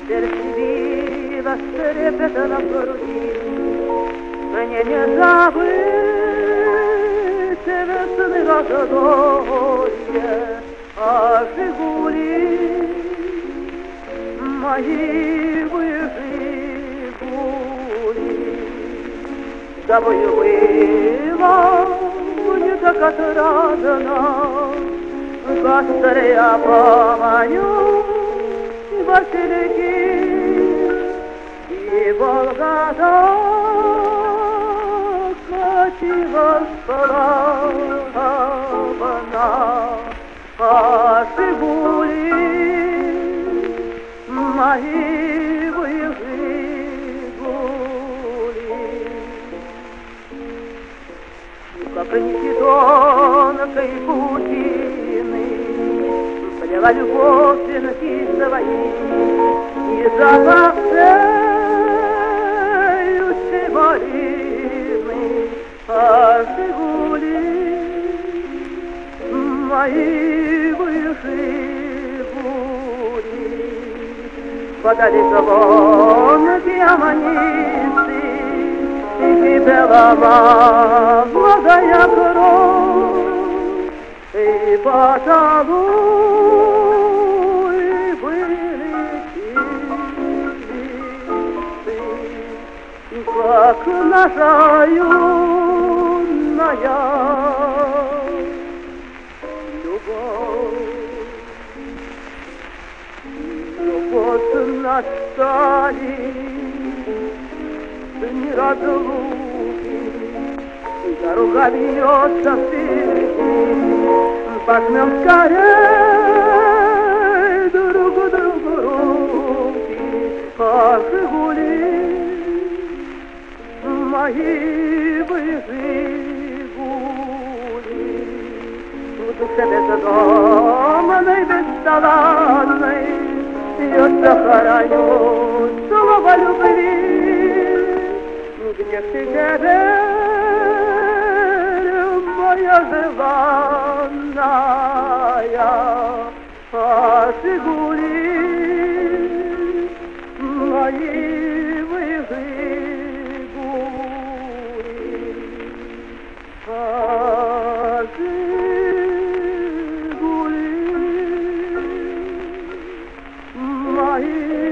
Сердце билось трепетно в груди, мне не забыть весны раздолье, а Жигули мои Жигули. С тобою было не так отрадно, быстрее я поманю Васильки и Волгода катилась славно, а Жигули мои Жигули. Как нити тонкой путины плела любовь венки свои, и запах цеющей малины, а Жигули мои Жигули. Подали звонки аманисты, и белова молодая кровь, и поцелуй были чисты, как наша юная любовь. Любовь настали дни разлуки, и дорога бьется впереди. Пожмем скорей друг другу руки, а Жигули мои Жигули. В душе бездомной, бессталанной я сохраню слово любви. Где ж ты теперь, моя желанная, а Жигули мои Жигули, а Жигули мои